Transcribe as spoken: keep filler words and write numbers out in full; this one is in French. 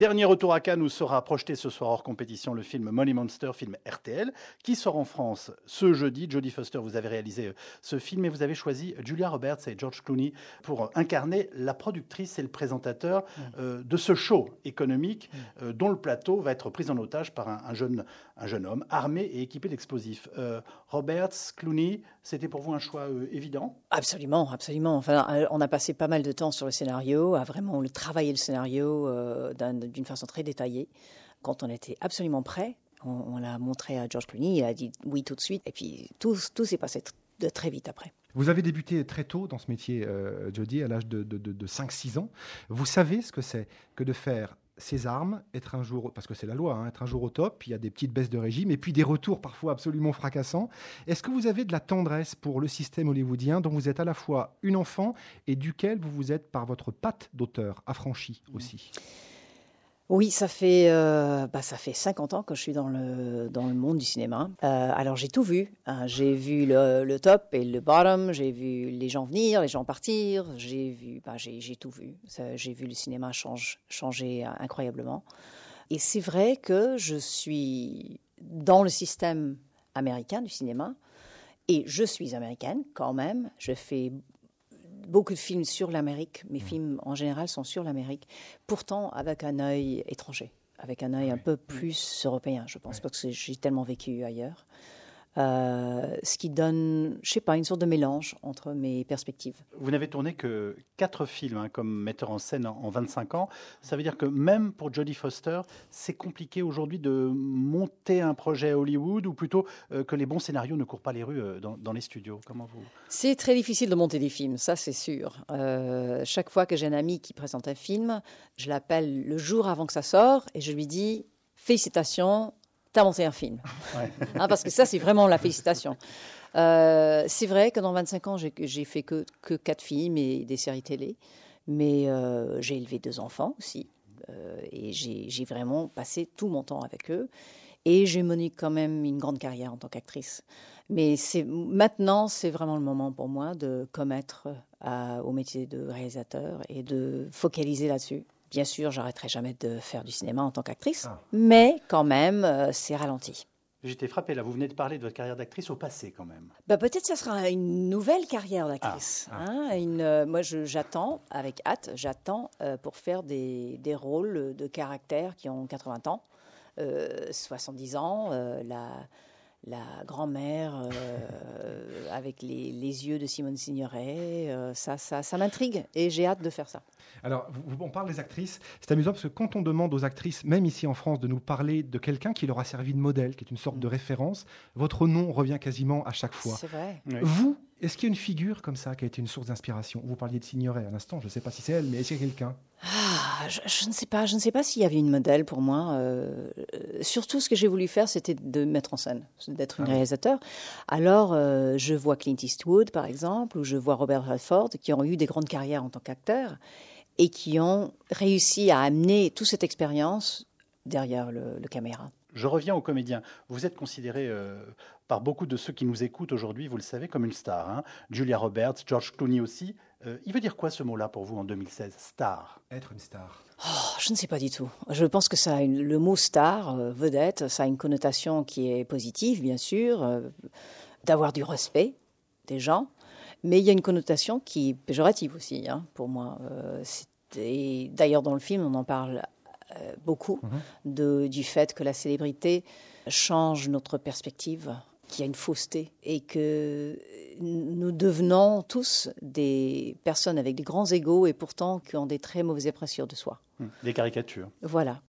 Dernier retour à Cannes où sera projeté ce soir hors compétition le film Money Monster, film R T L, qui sort en France ce jeudi. Jodie Foster, vous avez réalisé ce film et vous avez choisi Julia Roberts et George Clooney pour incarner la productrice et le présentateur mmh. euh, de ce show économique mmh. euh, dont le plateau va être pris en otage par un, un, jeune, un jeune homme armé et équipé d'explosifs. Euh, Roberts, Clooney, c'était pour vous un choix euh, évident ? Absolument, absolument. Enfin, on a passé pas mal de temps sur le scénario, à vraiment travailler le scénario euh, d'un, d'une façon très détaillée. Quand on était absolument prêt, on, on l'a montré à George Clooney, il a dit oui tout de suite, et puis tout, tout s'est passé tr- de très vite après. Vous avez débuté très tôt dans ce métier, euh, Jodie, à l'âge de, de, de, de cinq six ans. Vous savez ce que c'est que de faire ses armes, être un jour, parce que c'est la loi, hein, être un jour au top, puis il y a des petites baisses de régime, et puis des retours parfois absolument fracassants. Est-ce que vous avez de la tendresse pour le système hollywoodien dont vous êtes à la fois une enfant et duquel vous vous êtes, par votre patte d'auteur, affranchi aussi ? Oui, ça fait, euh, bah, ça fait cinquante ans que je suis dans le, dans le monde du cinéma. Euh, alors, j'ai tout vu. Hein. J'ai vu le, le top et le bottom. J'ai vu les gens venir, les gens partir. J'ai vu, bah, j'ai, j'ai tout vu. Ça, j'ai vu le cinéma change, changer incroyablement. Et c'est vrai que je suis dans le système américain du cinéma. Et je suis américaine quand même. Je fais beaucoup de films sur l'Amérique. Mes mmh. films, en général, sont sur l'Amérique. Pourtant, avec un œil étranger, avec un œil oui. un peu plus européen, je pense, oui. parce que j'ai tellement vécu ailleurs. Euh, ce qui donne, je sais pas, une sorte de mélange entre mes perspectives. Vous n'avez tourné que quatre films hein, comme metteur en scène en, en vingt-cinq ans. Ça veut dire que même pour Jodie Foster, c'est compliqué aujourd'hui de monter un projet à Hollywood ou plutôt euh, que les bons scénarios ne courent pas les rues euh, dans, dans les studios. Comment vous... C'est très difficile de monter des films, ça c'est sûr. Euh, chaque fois que j'ai un ami qui présente un film, je l'appelle le jour avant que ça sort et je lui dis « Félicitations ». T'as monté un film. Ouais. Hein, parce que ça, c'est vraiment la félicitation. Euh, c'est vrai que dans vingt-cinq ans, j'ai, j'ai fait que, que quatre films et des séries télé. Mais euh, j'ai élevé deux enfants aussi. Euh, et j'ai, j'ai vraiment passé tout mon temps avec eux. Et j'ai mené quand même une grande carrière en tant qu'actrice. Mais c'est, maintenant, c'est vraiment le moment pour moi de commettre à, au métier de réalisateur et de focaliser là-dessus. Bien sûr, j'arrêterai jamais de faire du cinéma en tant qu'actrice, ah. mais quand même, euh, c'est ralenti. J'étais frappée, là, vous venez de parler de votre carrière d'actrice au passé, quand même. Bah, peut-être que ça sera une nouvelle carrière d'actrice. Ah. Hein, une, euh, moi, je, j'attends, avec hâte, j'attends euh, pour faire des, des rôles de caractères qui ont quatre-vingts ans, euh, soixante-dix ans, euh, la... La grand-mère euh, avec les, les yeux de Simone Signoret, euh, ça, ça, ça m'intrigue et j'ai hâte de faire ça. Alors, vous, on parle des actrices, c'est amusant parce que quand on demande aux actrices, même ici en France, de nous parler de quelqu'un qui leur a servi de modèle, qui est une sorte mmh. de référence, votre nom revient quasiment à chaque fois. C'est vrai. Oui. Vous, est-ce qu'il y a une figure comme ça qui a été une source d'inspiration ? Vous parliez de Signoret à l'instant, je ne sais pas si c'est elle, mais est-ce qu'il y a quelqu'un ? Ah, je, je ne sais pas, je ne sais pas s'il y avait une modèle pour moi. Euh, surtout, ce que j'ai voulu faire, c'était de mettre en scène, d'être une ah. réalisateur. Alors, euh, je vois Clint Eastwood, par exemple, ou je vois Robert Redford, qui ont eu des grandes carrières en tant qu'acteurs et qui ont réussi à amener toute cette expérience derrière le, le caméra. Je reviens aux comédiens. Vous êtes considéré euh, par beaucoup de ceux qui nous écoutent aujourd'hui, vous le savez, comme une star. Hein. Julia Roberts, George Clooney aussi. Euh, il veut dire quoi ce mot-là pour vous en deux mille seize, star ? Être une star. Oh, je ne sais pas du tout. Je pense que ça a une, le mot star, euh, vedette, ça a une connotation qui est positive, bien sûr, euh, d'avoir du respect des gens. Mais il y a une connotation qui est péjorative aussi, hein, pour moi. Euh, et d'ailleurs, dans le film, on en parle euh, beaucoup mmh. de, du fait que la célébrité change notre perspective, qu'il y a une fausseté et que nous devenons tous des personnes avec des grands égos et pourtant qui ont des très mauvaises impressions de soi. Des caricatures. Voilà.